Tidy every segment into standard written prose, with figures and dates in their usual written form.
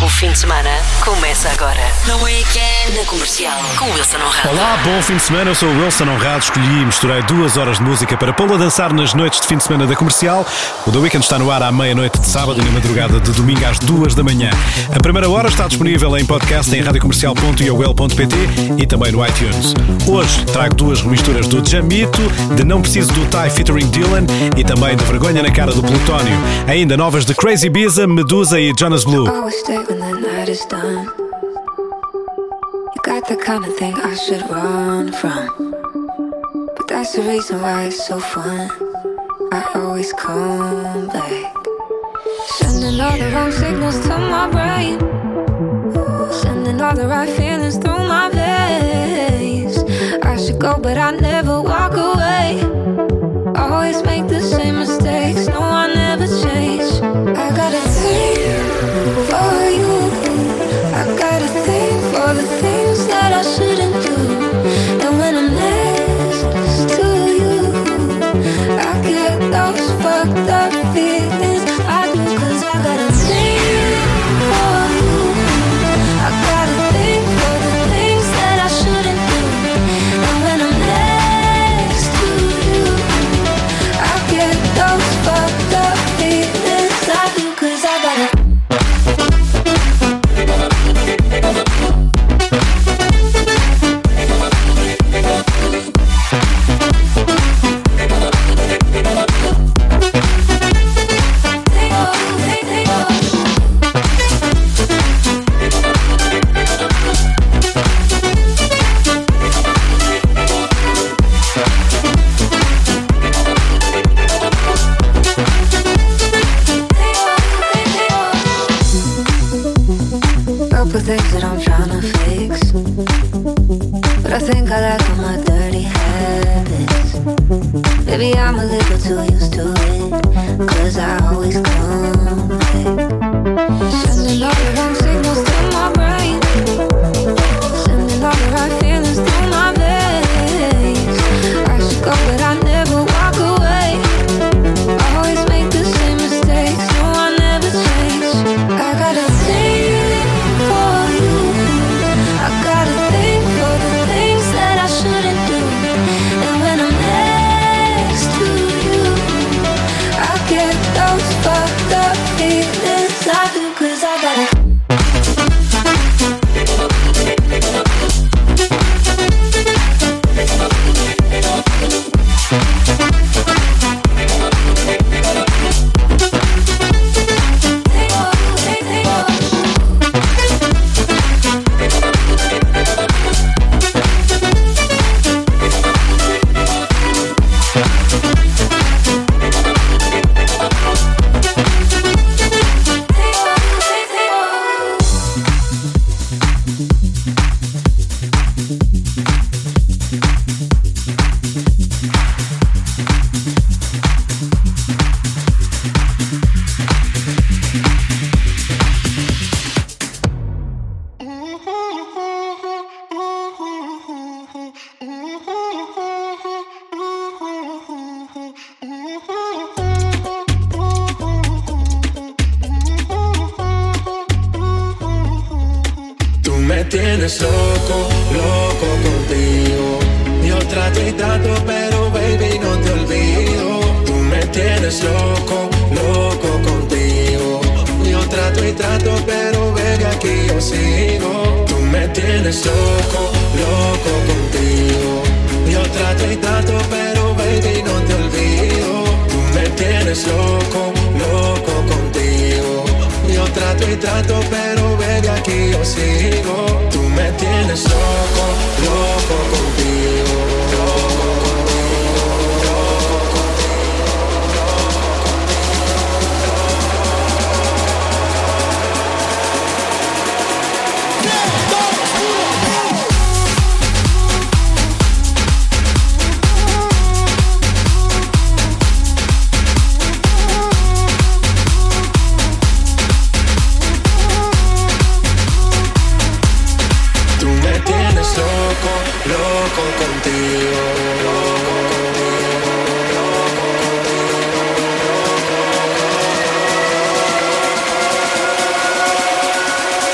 O fim de semana começa agora. No Weekend, na Comercial, com Wilson Honrado. Olá, bom fim de semana. Eu sou o Wilson Honrado. Escolhi e misturei 2 horas de música para pô-la dançar nas noites de fim de semana da Comercial. O The Weekend está no ar à meia-noite de sábado e na madrugada de domingo às 2 da manhã. A primeira hora está disponível em podcast em radiocomercial.iol.pt e também no iTunes. Hoje trago 2 remisturas do Jamito, de Não Preciso do Ty featuring Dylan e também de Vergonha na Cara do Plutónio. Ainda novas de Crazy Biza, Medusa e Jonas Blue. When the night is done, you got the kind of thing I should run from, but that's the reason why it's so fun. I always come back, sending all the wrong signals to my brain, sending all the right feelings through my veins. I should go but I never walk away, always make the same mistakes, no I never change. I got a thing for you, I got a thing for the things that I shouldn't do. And when I'm next to you, I get those fucked up feelings. I do, 'cause I got a thing for you, I got a thing for the things that I shouldn't do. And when I'm next to you, I get those fucked up feelings. I do, 'cause I got a things that I'm trying to fix, but I think I like all my dirty habits. Maybe I'm a little too used to it, 'cause I always come back, sending all the wrong signals to my brain, sending all the right feelings through my veins. I should go but I never walk away, always make the same mistakes, no I never change. I got a thing for you, I got a thing for the things that I shouldn't do. And when I'm next to you, I get those fucked up feelings. I do, 'cause I got a tienes loco, loco contigo. Yo trato y trato, pero baby no te olvido. Tú me tienes loco, loco contigo. Yo trato y trato, pero baby aquí yo sigo. Tú me tienes loco, loco contigo. Yo trato y trato, pero baby no te olvido. Tú me tienes loco, loco contigo. Yo trato y trato, pero baby aquí yo sigo. Tú me tienes loco, loco contigo, loco contigo, loco contigo, loco contigo, loco contigo, loco contigo.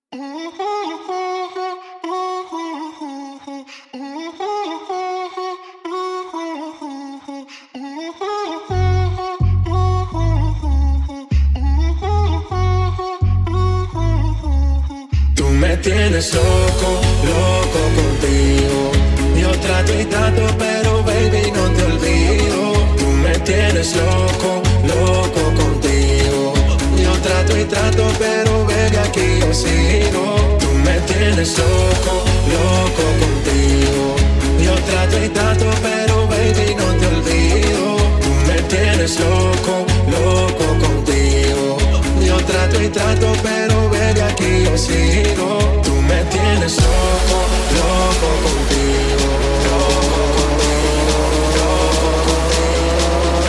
Me tienes loco, loco contigo. Yo trato y trato, pero baby no te olvido. Tú me tienes loco, loco contigo. Yo trato y trato, pero baby aquí yo sigo. Tú me tienes loco, loco contigo. Yo trato y trato, pero baby no te olvido. Tú me tienes loco, loco contigo. Yo trato y trato, pero baby aquí yo sigo. Tú me tienes loco, loco contigo. Loco contigo, loco contigo,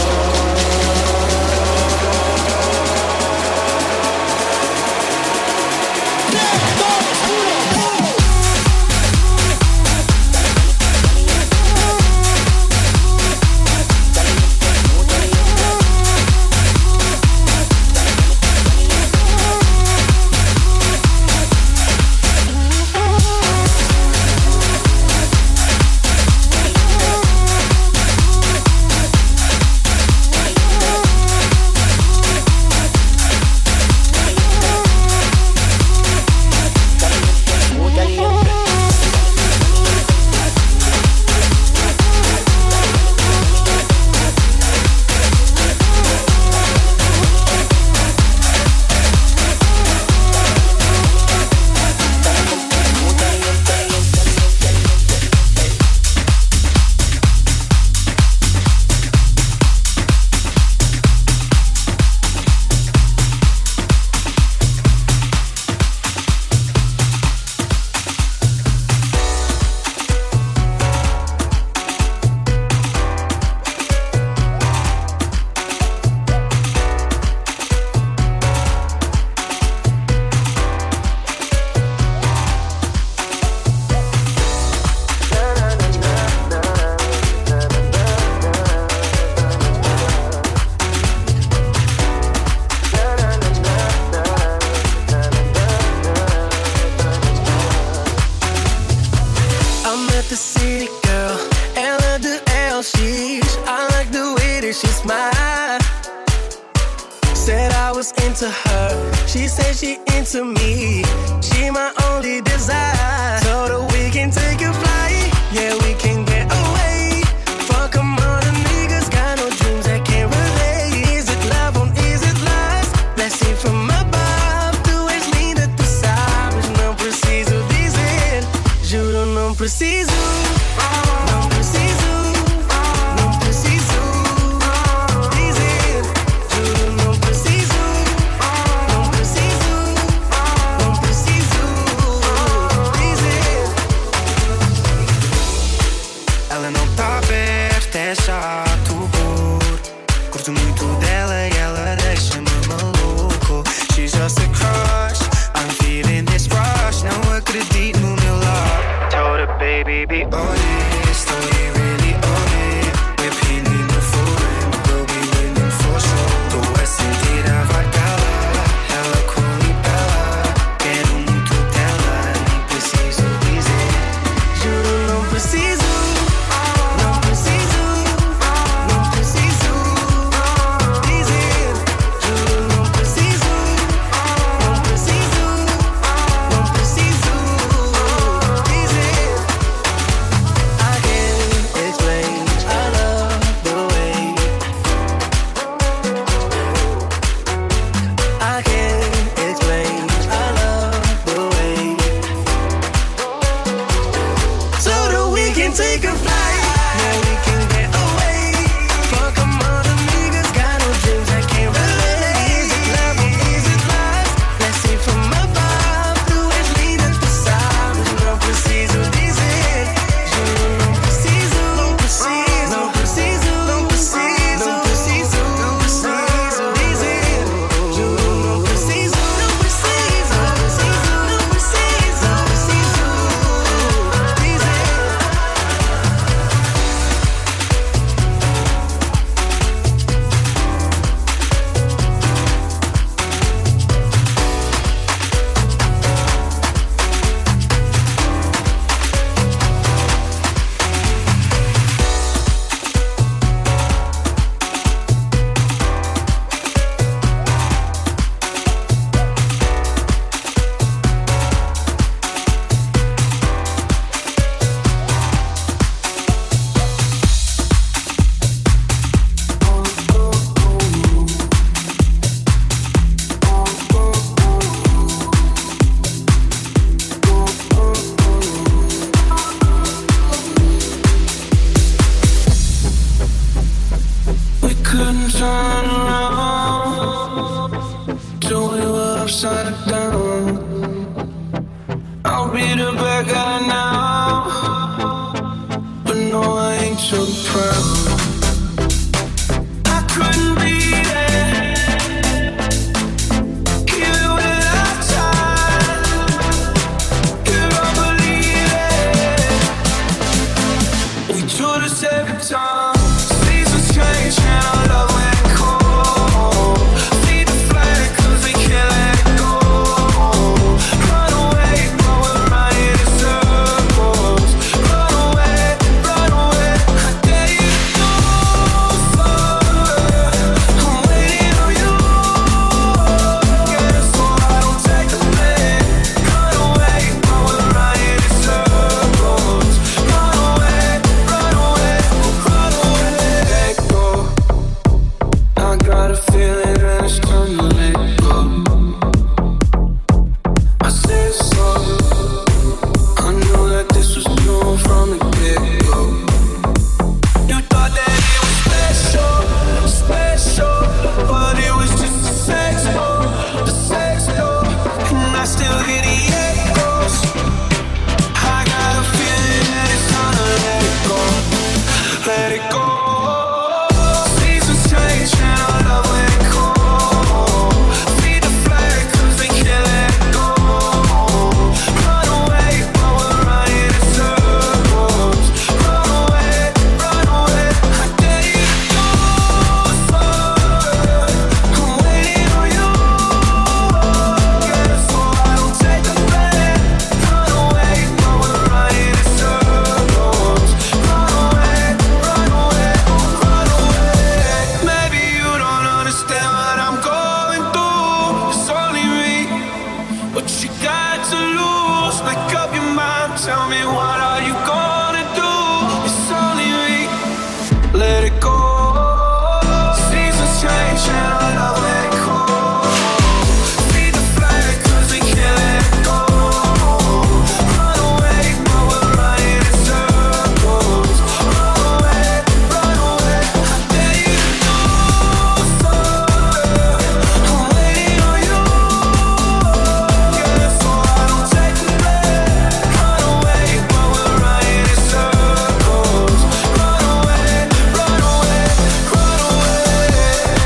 into her. She said she into me. She my only desire. Told her we can take a flight. Yeah, we can get away. Fuck them all the niggas. Got no dreams that can't relate. Is it love or is it lust? Let's see from above. Tu és linda, tu sabes. Não preciso dizer. Juro, não preciso. Não preciso. be the bad guy now, but no, I ain't too proud. I couldn't be there, even when I tried. You don't believe it. We do this every time. Seasons change and our love went cold. Feed the flag 'cause we can't let go. Run away, but we're running in circles. Run away, run away. I dare you to go further. I'm waiting on you. Yeah, so I don't take the blame. Run away, but we're running in circles. Run away, run away, run away. Let go. I got a feeling that it's time to let go. I said so. I knew that this was new from the get-go. You thought that it was special, special, but it was just a sex door, and I still hear the echoes. I got a feeling that it's time to let it go, let it go. Seasons change and our love went cold. Feed the flag 'cause we can't let go. Run away, but we're running in circles. Run away, run away. I dare you to go further. I'm waiting on you. Yeah, so I don't take the blame. Run away, but we're running in circles. Run away, run away, run away. Maybe you don't understand what I'm going through. It's only me. What you got to lose? Make up your mind. Tell me, what are you gonna do? It's only me. Let it go. Seasons change and our love let go. Feed the flag 'cause we can't let go. Run away, but we're running in circles. Run away, run away. I dare you to go further. I'm waiting on you. Yeah, so I don't take the blame. Run away, but we're running in circles. Run away, run away, run away.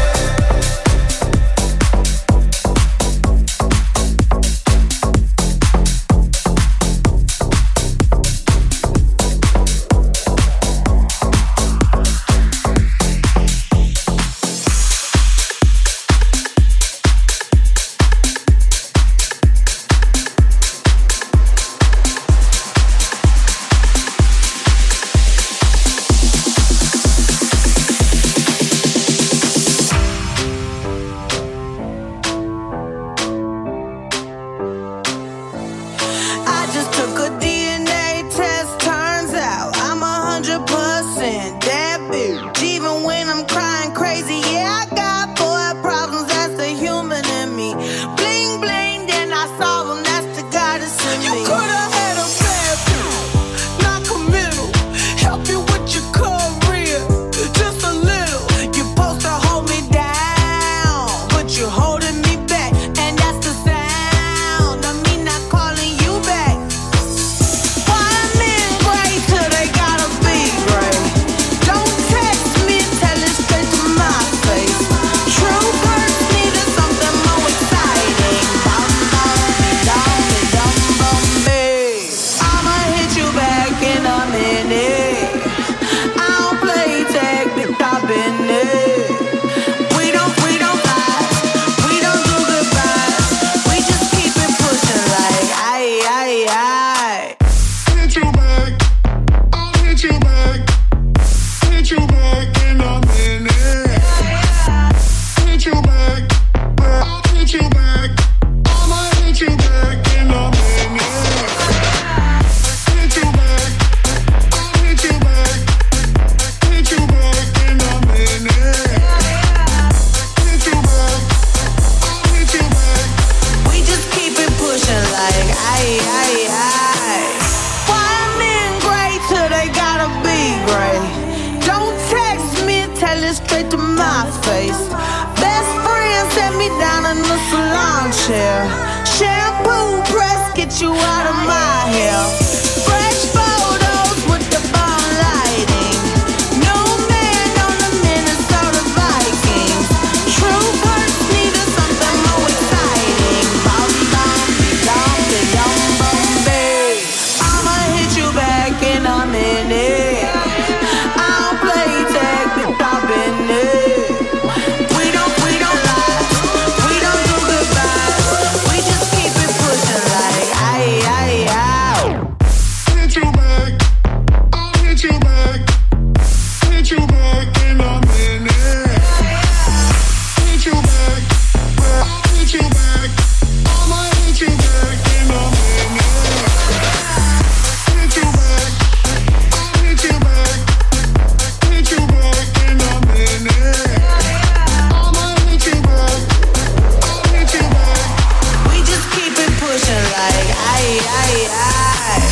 I just took a DNA test. Turns out I'm 100% that bitch. Even when I'm crying crazy, yeah, I got boy problems. That's the human in me. Bling bling, then I solve them. That's the goddess in me. You could've had a bad bitch, not committal. Help you with your career, just a little. You're supposed to hold me down, but you're holding me back, and that's the sound of me not calling you back. Why men gray till they gotta be gray? Don't text me, tell it straight to my face. True birds needed something more exciting. Bum bum me, dum me. I'ma hit you back in a minute. I don't play tag, bitch, I've been it. We don't fight, we don't do goodbyes. We just keep it pushing like aye. Hit you back, I'll hit you back. Hit you back in a minute. Hit you back, I'll hit you back. I'ma hit you back in a minute. Hit you back, I'll hit you back. Hit you back in a minute. Hit you back, I'll hit you back. We just keep it pushing like aye. Why men gray till they gotta be gray? Don't text me, tell it straight to my face. Best friend set me down in the salon chair. Shampoo press, get you out of my yeah. Fresh photos with the bomb lighting. New man on the Minnesota Vikings. True hurts needed something more exciting. Bum bum bum bum bum bum. I'ma hit you back in a minute. I don't play tag, but I've been it. We don't lie, we don't do goodbyes. We just keep it pushing like aye, aye, aye. Hit you back, I'll hit you back. Hit you back in a minute. Hit you back, I'll hit you back. I'ma hit you back in a minute. Hit you back, I'll hit you back. Hit you back in a minute. I'ma hit you back, I'll hit you back. We just keep it pushing like aye, aye, aye.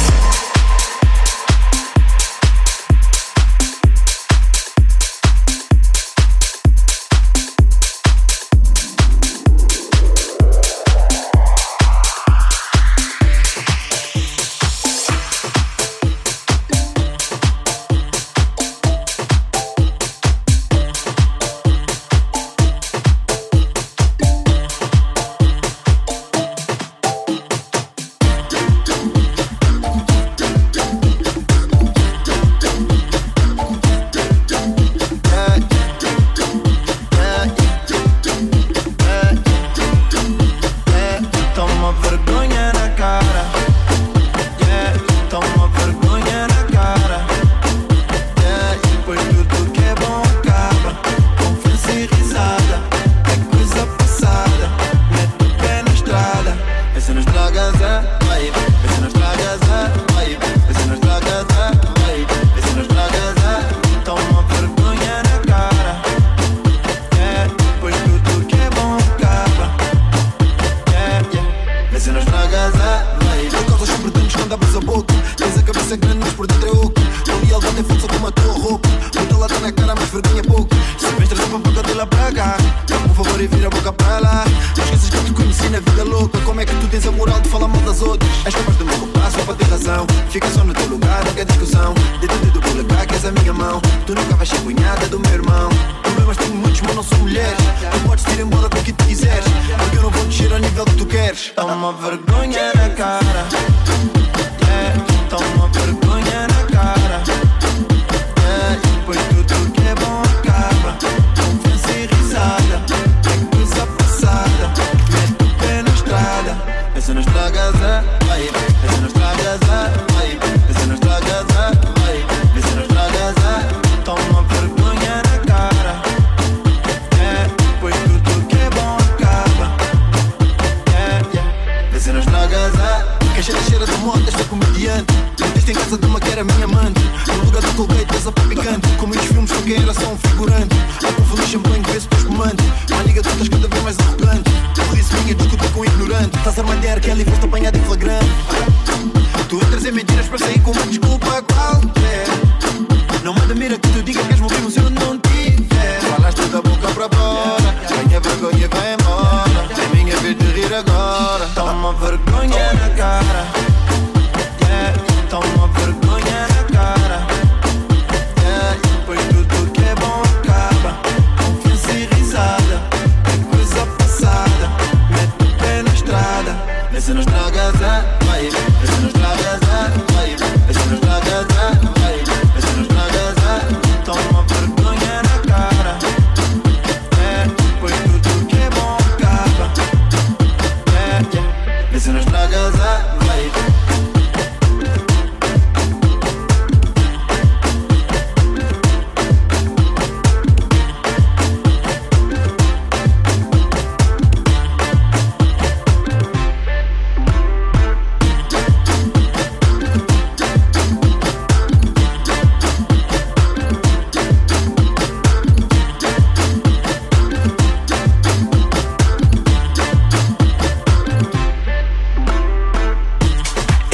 Toma vergonha na cara. Yeah, toma vergonha na cara. Yeah, pois tudo que é bom acaba. Confiança e risada é coisa passada. Mete o pé na estrada. Vê se não estragas a vibe. Vê se não estragas a vibe. Vê se não estragas a vibe. Vê se não estragas a. Toma vergonha na cara. Yeah, pois tudo que é bom acaba. Vê se não estragas a vibe. Por causa sempre danos quando abres a boca. Tens a cabeça grande mas por dentro é oco. Não lealdade é força como a tua roupa. Muita lata na cara mas vergonha é pouco. Se vens trazer uma boca de lá para cá, dá-me por favor e vira a boca para lá. Não esqueças que eu te conheci na vida louca. Como é que tu tens a moral de falar mal das outras? És capaz de me culpar só para ter razão. Fica só no teu lugar, não quer discussão. Dedo polegar que és a minha mão. Tu nunca vais ser cunhada do meu irmão. Problemas tenho muitos mas não sou mulher. Tu podes ir embora com o que tu quiseres, porque eu não vou descer ao nível que tu queres. Toma vergonha na cara. Yeah, toma vergonha na cara. Yeah, pois tudo que é bom acaba. Confiança e risada é coisa passada. Mete o pé na estrada. Vê se não estragas a vibe. Vê se não estragas a vibe. Vê se não estragas a vibe. Vê se não estragas a. Toma vergonha na cara. Yeah, pois tudo que é bom acaba. Vê se não estragas a. Quem cheira de moto, és comediante. Meteste em casa de uma que era minha amante. No lugar do Colgate, és a pá picante. Com muitos filmes com quem era só um figurante. A confundir champanhe, vê-se para espumante. Uma amiga, tu estás cada vez mais arrogante. Por isso minha discuta com um ignorante. Estás armando de Kelly e foste apanhado em flagrante. Tu entras em mentiras para sair com uma desculpa qualquer. Não manda mira que tu digas que és movido se eu não tiver. Falaste da boca para fora. Ganha vergonha e vai embora. É minha vez de rir agora. Toma vergonha na cara. Yeah, toma vergonha na cara. Yeah, pois tudo que é bom acaba. Confiança e risada é coisa passada. Mete o pé na estrada. Vê se não estragas a vibe. Vê se não estragas a vibe. Vê se não estragas a vibe. Vê se não estragas a. Toma vergonha na cara. Yeah, pois tudo que é bom acaba. Vê se não estragas a vibe.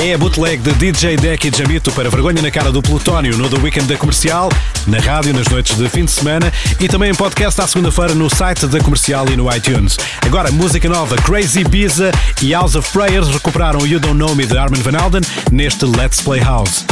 É a bootleg de DJ Deck e Jamito para vergonha na cara do Plutónio no The Weekend da Comercial, na rádio nas noites de fim de semana e também em podcast à segunda-feira no site da Comercial e no iTunes. Agora, música nova, Crazy Ibiza e House of Prayers recuperaram You Don't Know Me de Armin van Helden neste Let's Play House.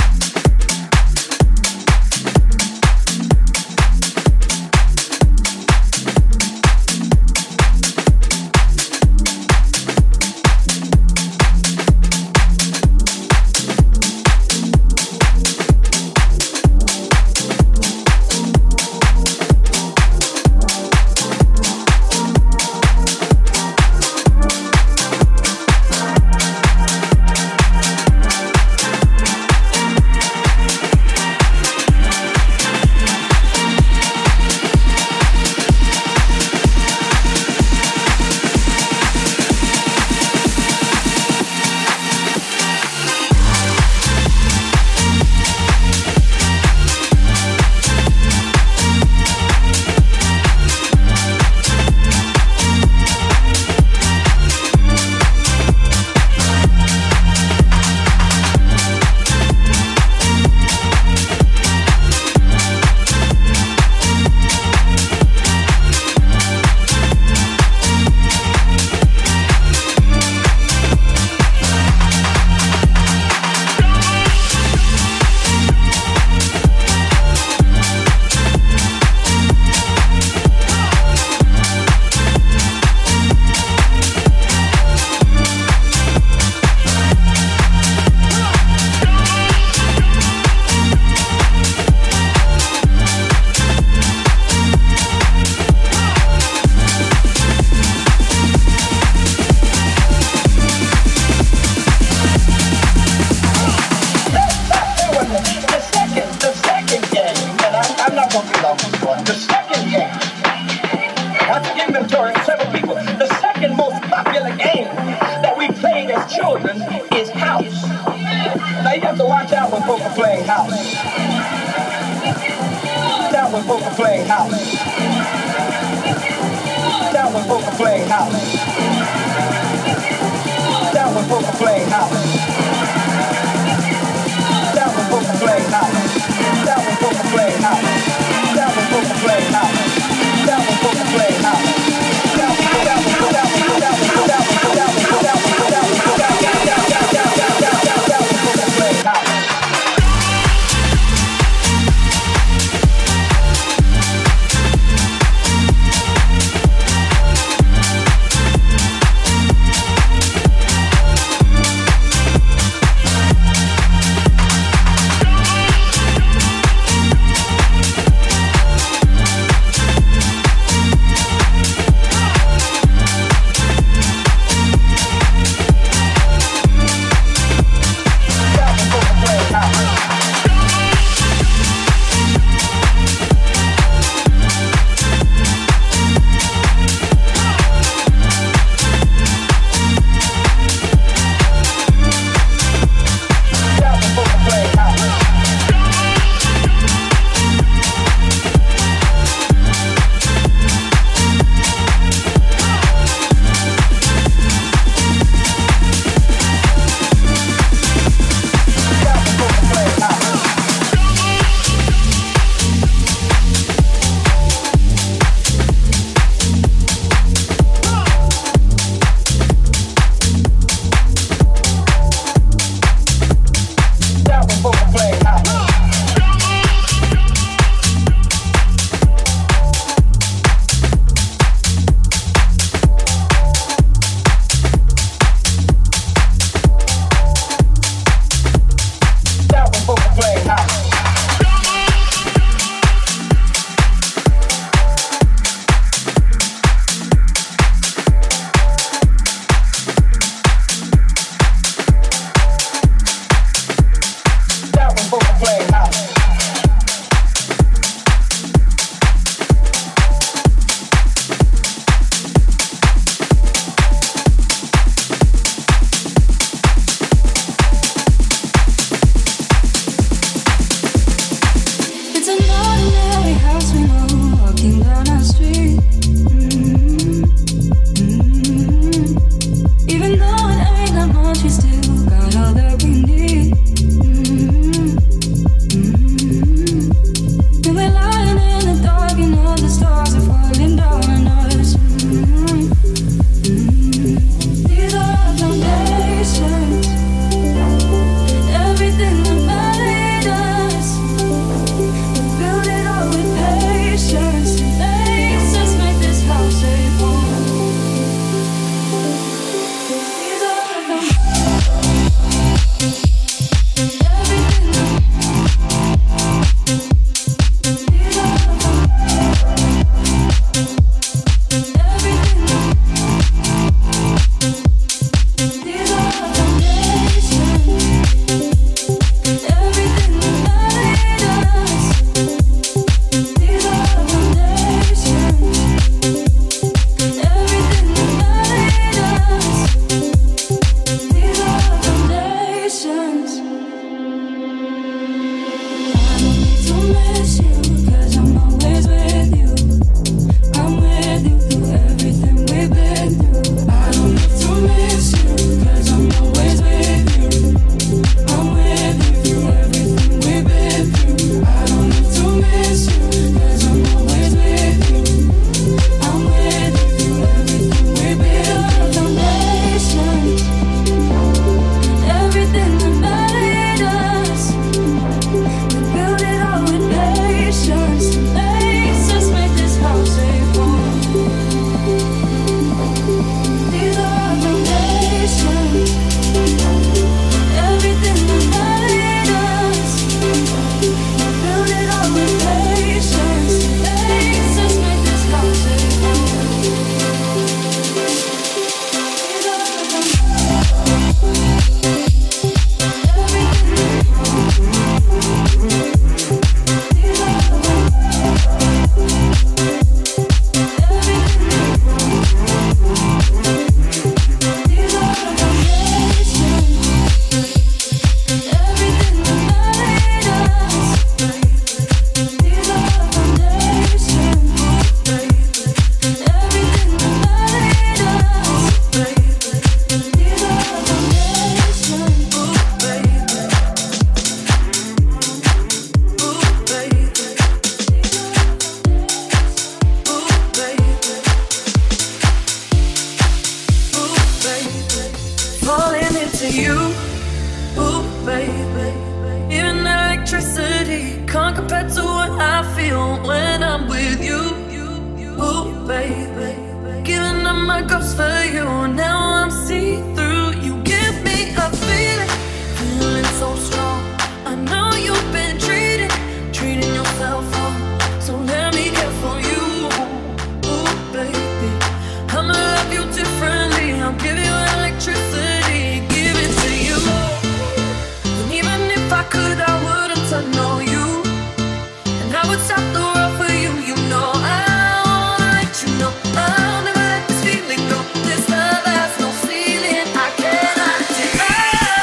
Ooh, baby. Even electricity can't compare to what I feel when I'm with you. Ooh, baby. Giving up my ghost for you. Now I'm see-through. You give me a feeling so strong. I know you've been treating yourself wrong. So let me care for you. Ooh, baby. I'ma love you differently. I'll give you electricity. Give it to you. And even if I could, I wouldn't turn on you. And I would stop the world for you. You know I wanna let you know I'll never let this feeling go. This love has no ceiling. I cannot deny.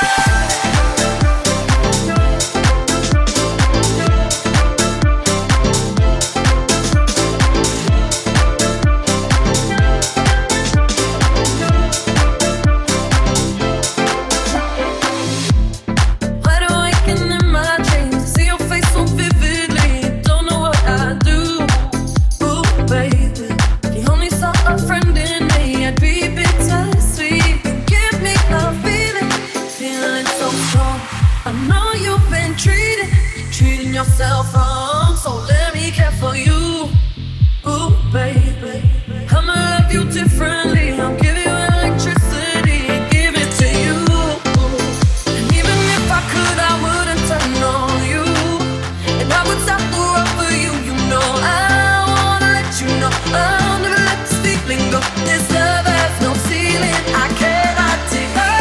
Wide awake and in my dreams, see your face so vividly. Don't know what I do. Ooh, baby, if you only saw a friend in me, I'd be bittersweet. You give me a feeling so strong. I know you've been treating yourself wrong. So let me care for you. Ooh, baby, I'ma love you differently. I'll give you electricity, give it to you. And even if I could, I wouldn't turn on you. And I would stop the world for you. You know I wanna let you know I'll never let this feeling go. This love has no ceiling. I cannot deny.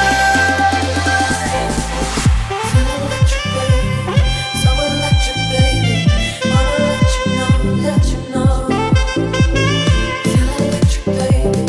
Feel electric, baby. So electric, baby. Wanna let you know. Feel electric, baby.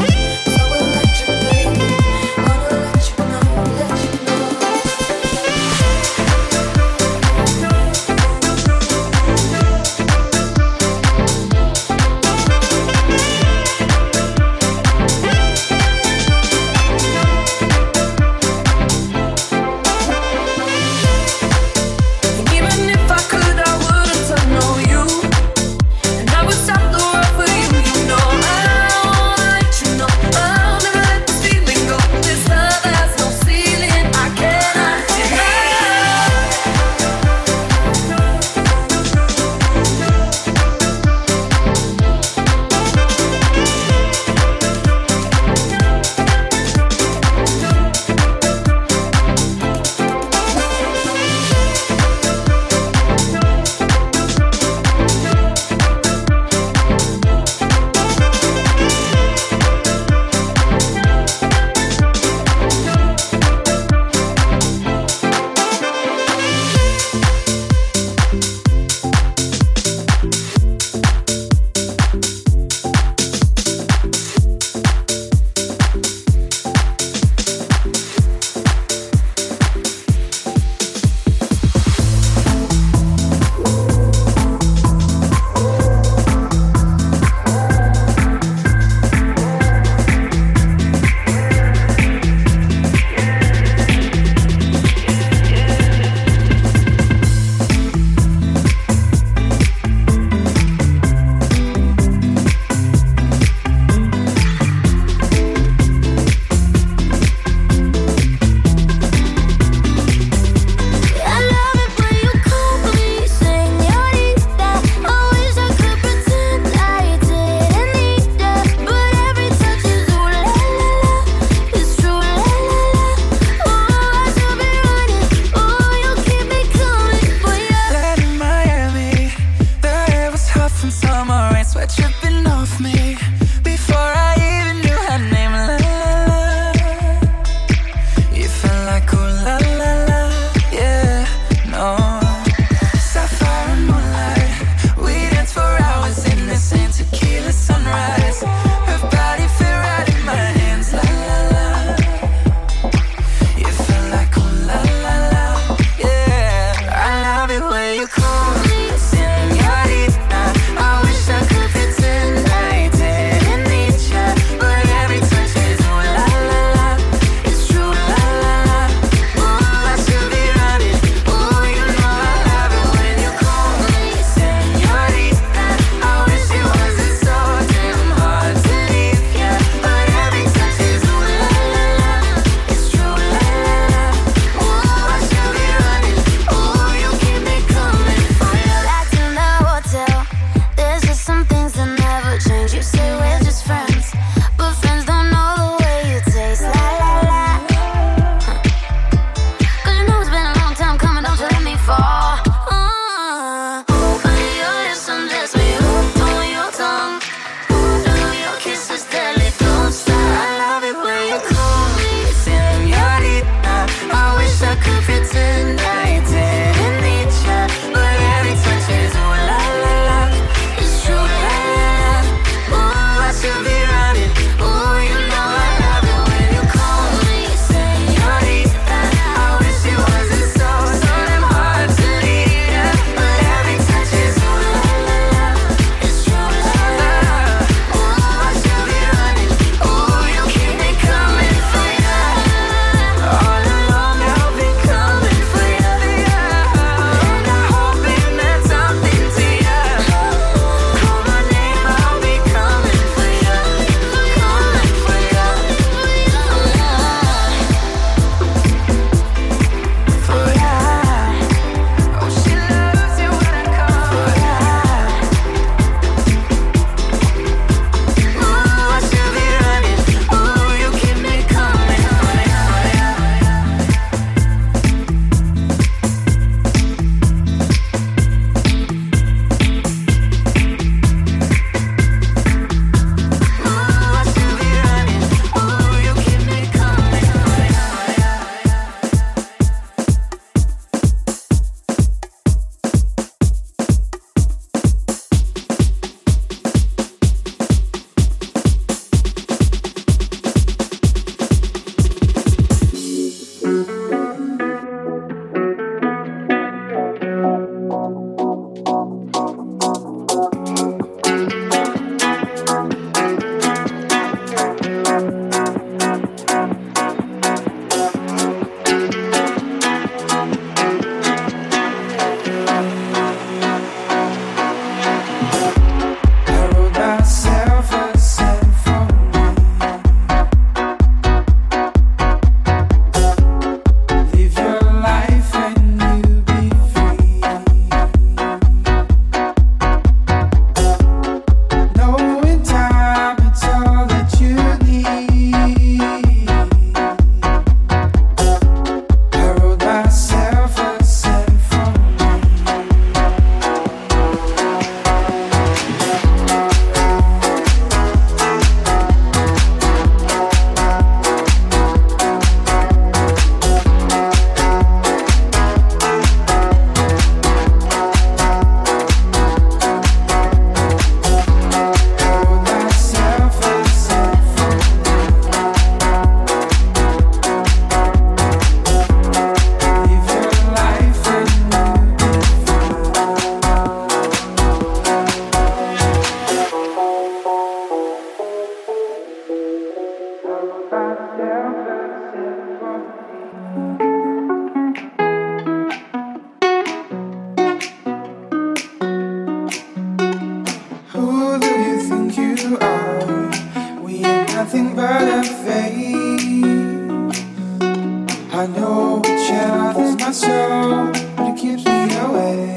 know which half is my soul, but it keeps me away.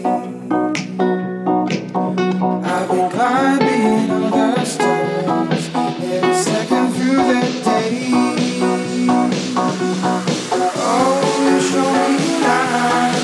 I've been climbing all the stars every second through the day. Oh, you show me lies.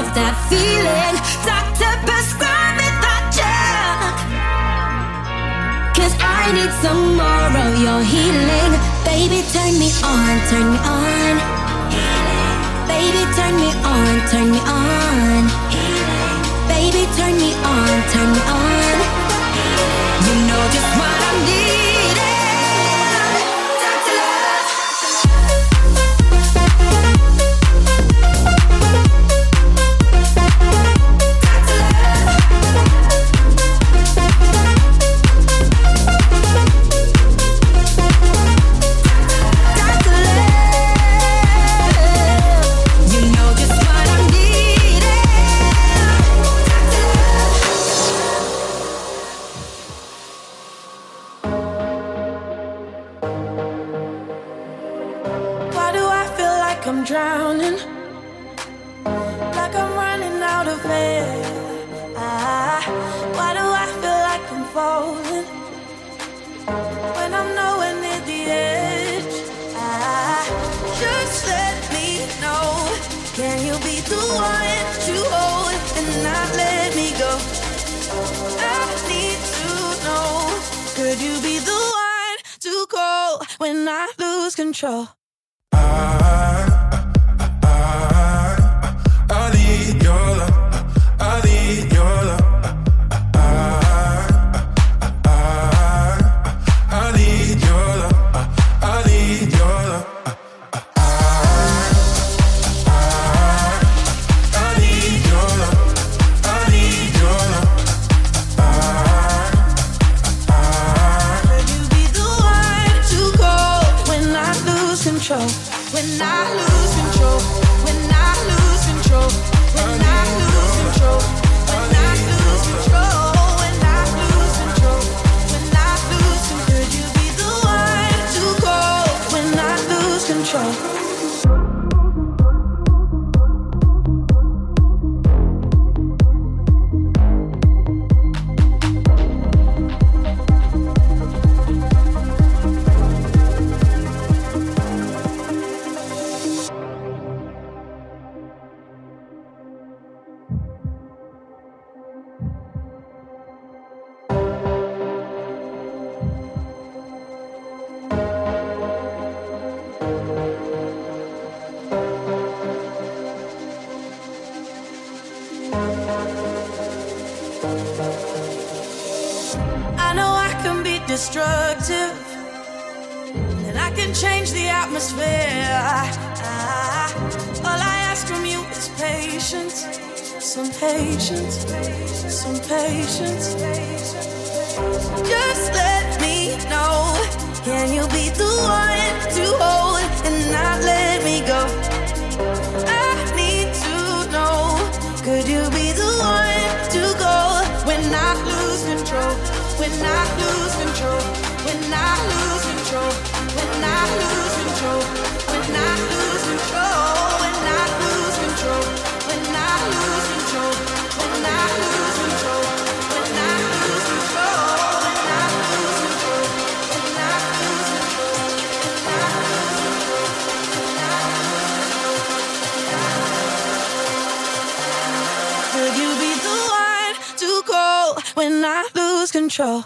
that feeling. Doctor, prescribe me that drug. 'Cause I need some more of your healing. Baby, turn me on, turn me on. Baby, turn me on, turn me on. Baby, turn me on, turn me on. You know just what I'm needing. Dr. Love. I'm drowning, like I'm running out of air. Why do I feel like I'm falling when I'm nowhere near the edge? Just let me know, can you be the one to hold and not let me go? I need to know, could you be the one to call when I lose control? I need your love. I need your love. I need your love. I need your love. I need your love. I need your love. Could you be the one to call when I lose control? When I lose control. When I lose control. When I lose control. When I lose control. When I lose control. When I lose control. Could you be the one to call when I lose control? I know I can be destructive, and I can change the atmosphere. All I ask from you is patience, some patience, some patience. Just let me know, can you be the one to hold and not let me go? I need to know, could you be the one to go when I lose control? When I lose control, when I lose control, when I lose control, when I lose control, when I lose control, when I lose control, when I lose control, when I lose control, when I lose control, when I lose control, when I lose control. Could you be the one to call when I lose control?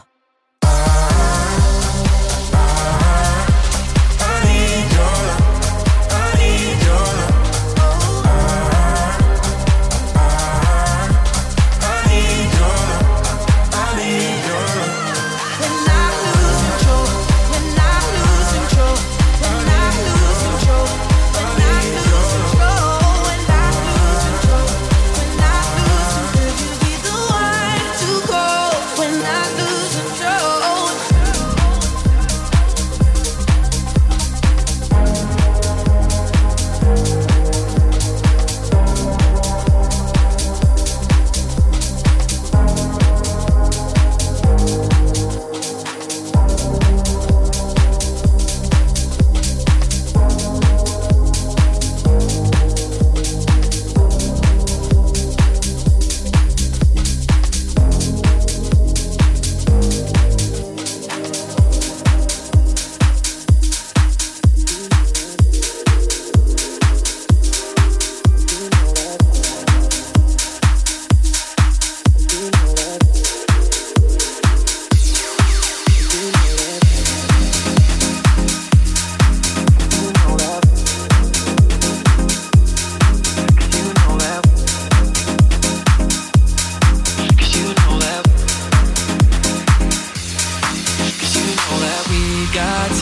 Lose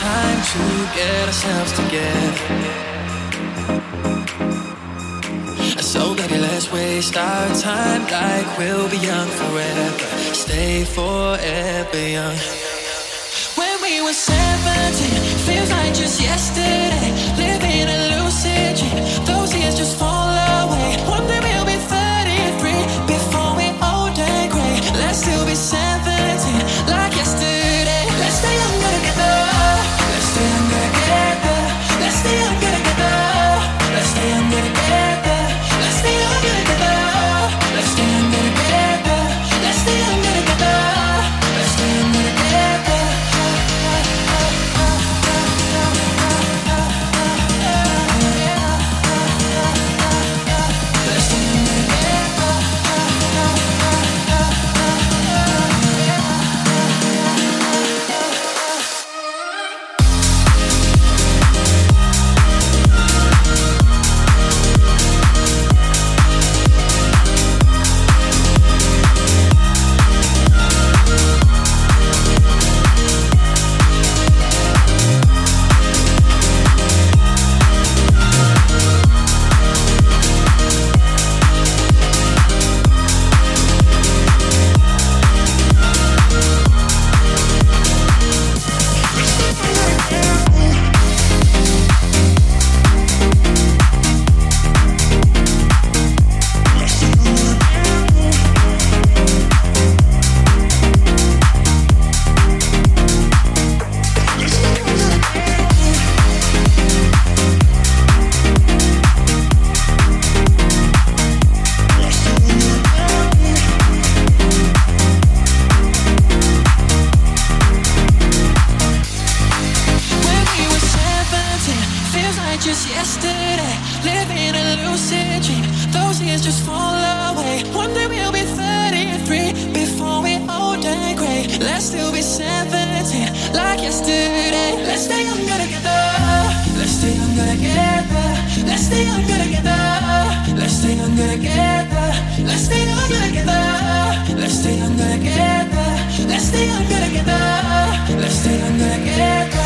time to get ourselves together. So baby, let's waste our time like we'll be young forever. Stay forever young. When we were 17, feels like just yesterday. Living a lucid dream, those years just fall away. One day we'll be 33, before we old and gray. Let's still be 17, like yesterday. Let's stay younger together. Let's stay younger together. Let's stay younger together. Let's stay younger together. Let's stay younger together. Let's stay younger together. Let's stay younger together. Let's stay younger together. Just yesterday, living a lucid dream. Those years just fall away. One day we'll be 33, before we old and gray. Let's still be 17, like yesterday. Let's stay younger together. Let's stay younger together. Let's stay younger together. Let's stay younger together. Let's stay younger together. Let's stay younger together. Let's stay younger together. Let's stay younger together.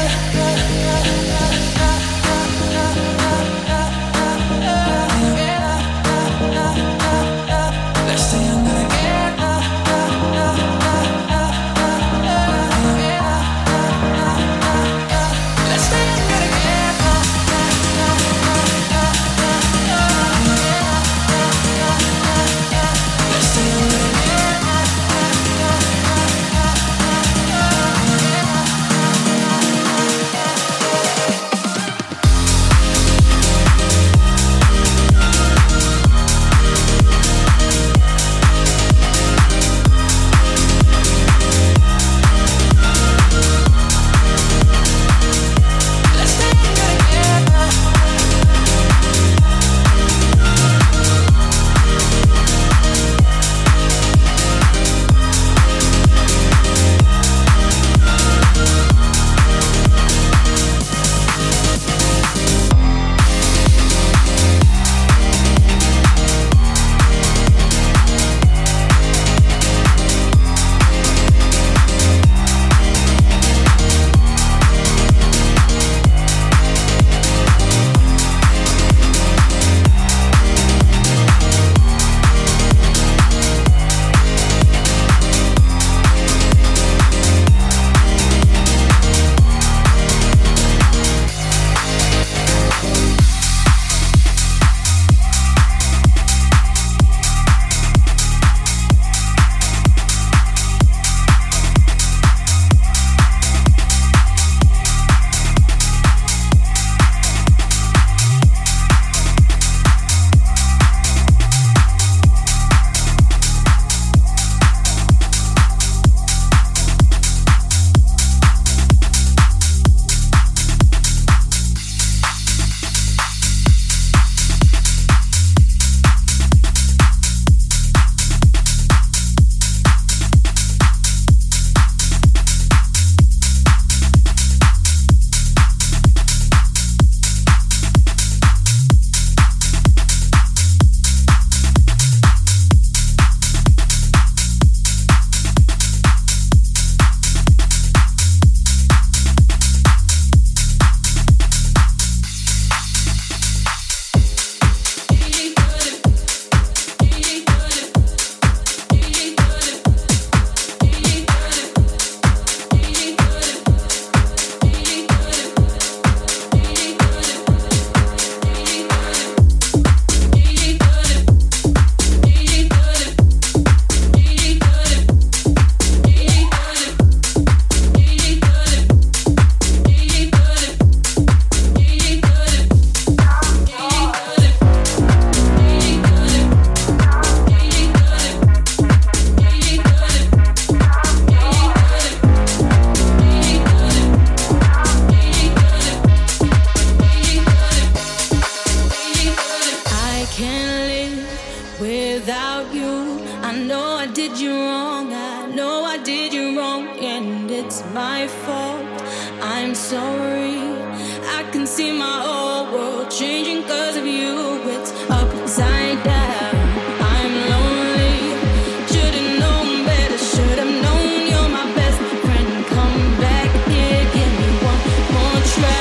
sorry. I can see my whole world changing 'cause of you. It's upside down. I'm lonely. Should've known better. Should've known you're my best friend. Come back here, give me one more try.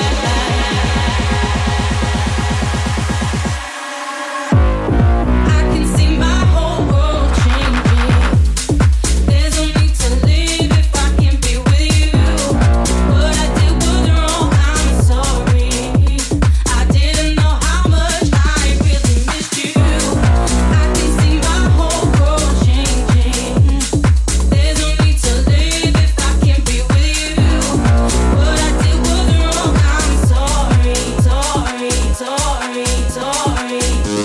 I can see my whole world changing. There's no need to leave if I can't be with you. What I did was wrong, I'm sorry. I didn't know how much I really missed you. I can see my whole world changing. There's no need to leave if I can't be with you. What I did was wrong, I'm sorry, sorry, sorry, sorry.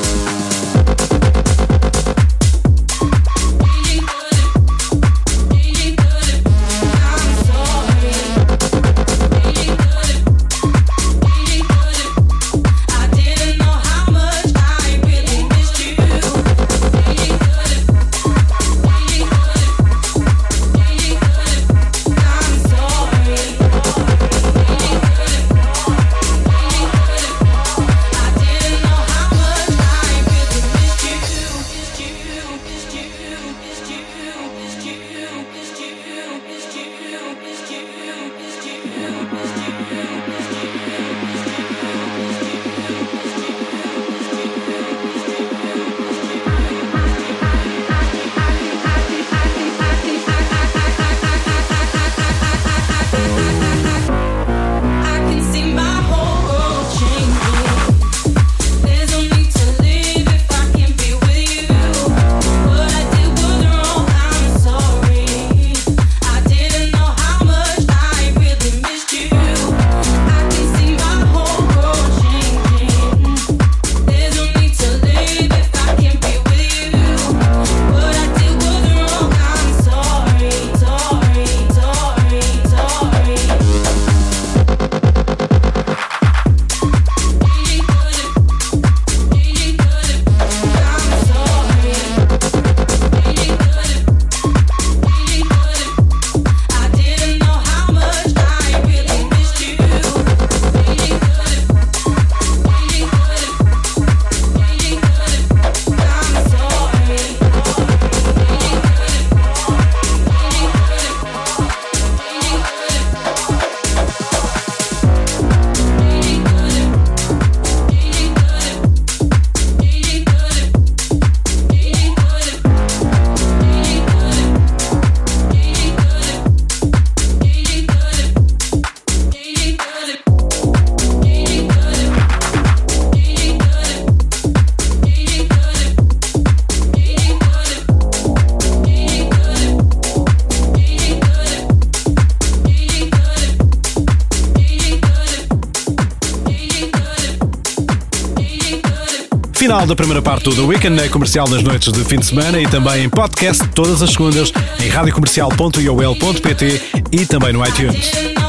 I can see my whole world changing. There's no need to leave if I can't be with you. What I did was wrong, I'm sorry. I didn't know how much I really missed you. I can see my whole world changing. There's no need to leave if I can't be with you. What I did was wrong, I'm sorry, sorry, sorry, sorry. I didn't know how much I really missed you. Final da primeira parte do The Weekend na Comercial nas noites de fim de semana e também em podcast todas as segundas em radiocomercial.iol.pt e também no iTunes. Didn't know